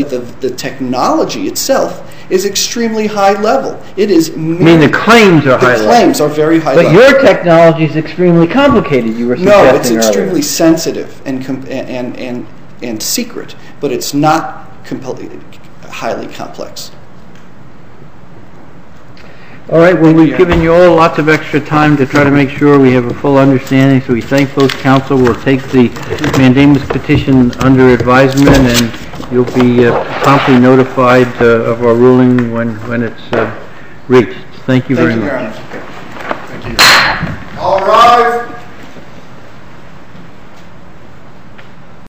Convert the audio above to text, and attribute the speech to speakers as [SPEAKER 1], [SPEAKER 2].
[SPEAKER 1] Secondly, the technology itself is extremely high level. It is.
[SPEAKER 2] I mean, the claims are high level.
[SPEAKER 1] The claims are very high level.
[SPEAKER 2] But your technology is extremely complicated, you were suggesting
[SPEAKER 1] No, it's extremely
[SPEAKER 2] earlier.
[SPEAKER 1] sensitive and secret, but it's not highly complex.
[SPEAKER 2] All right, well, we've given you all lots of extra time to try to make sure we have a full understanding, so we thank both counsel. We'll take the mandamus petition under advisement, and you'll be promptly notified of our ruling when it's reached. Thank you very much.
[SPEAKER 1] Thank you, Your Honor.
[SPEAKER 3] Thank you. All rise.